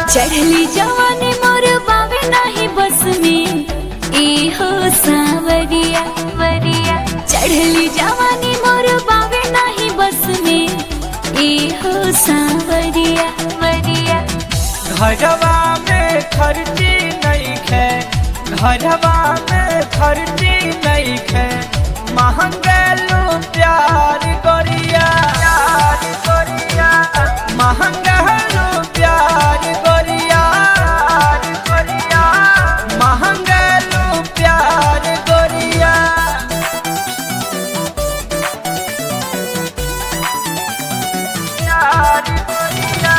चढ़ली जवानी मोर बावे नाही बस में ए हो सावरिया वरिया। चढ़ली जवानी मोर बावे नाही बस में ए हो सावरिया वरिया। घरवा में खर्ची नहीं खे, घरवा में खर्ची नहीं खे, महंगेलू प्यार गोरिया गोरिया, महंगेलू प्यार गोरिया गोरिया, महंगेलू प्यार गोरिया। प्यार गोरिया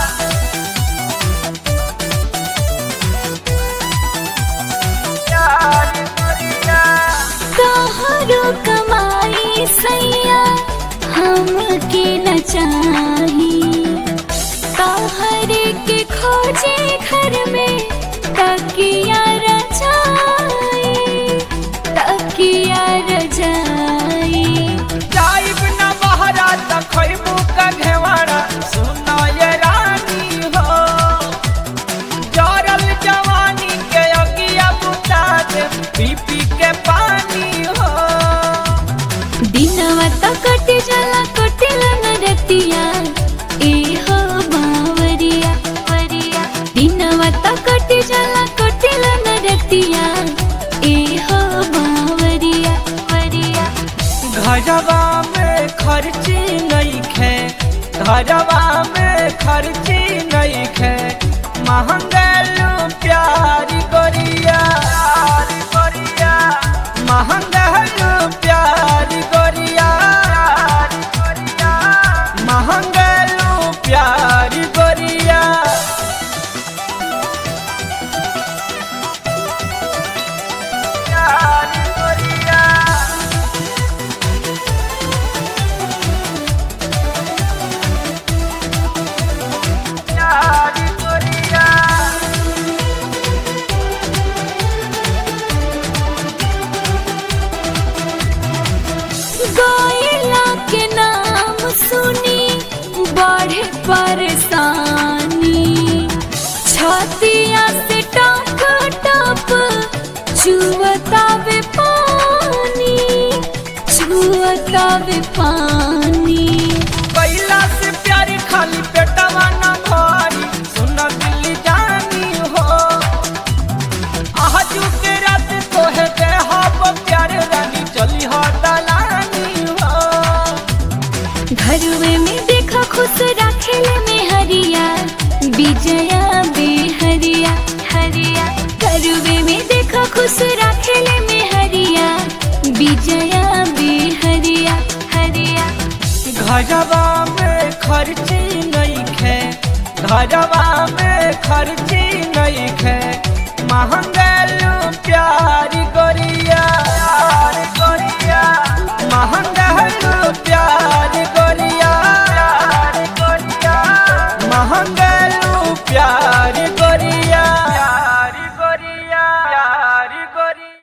तोहरो कमाई सैया हमके न चाही, तोहरे के खोजे घर में तकिया रजाई तकिया रजाई। जाइब न बहरा त खइबू का घेवाड़ा, सुना ये रानी हो, जरल जवानी के अगिया बुता दे पी पी के पानी हो। दिनवा त कटे जाला कटेला न रतिया ए हो बावरिया वरिया। दिनवा त कटे जाला कटेला न रतिया ए हो बावरिया वरिया। घरवा में खर्ची नहीं खे, घरवा में खर्ची नहीं खे, महंगेलू प्यार गोरिया गोरिया, महंगेलू प्यार गोरिया गोरिया, महंगेलू प्यार गोरिया। प्यार गोरिया प्यार गोरिया। गोइला के नाम सुनी बढ़े परेशानी, छतिया से टप टप छुअतावे पानी छुअतावे पानी। कैला से प्यार खाली पेटवा न भारी, सुन दिल्ली जानी हो, आजू के रात तोहे दे हब प्यार रानी, चली हो दलानी हो। घरवे में देखा खुश रखेले में हरिया विजया बेहरिया हरिया। घरवे में देखा खुश रखेले में हरिया विजया बेहरिया हरिया। घरवा में खर्ची नहीं खे, घरवा में खर्ची नहीं खे, महंग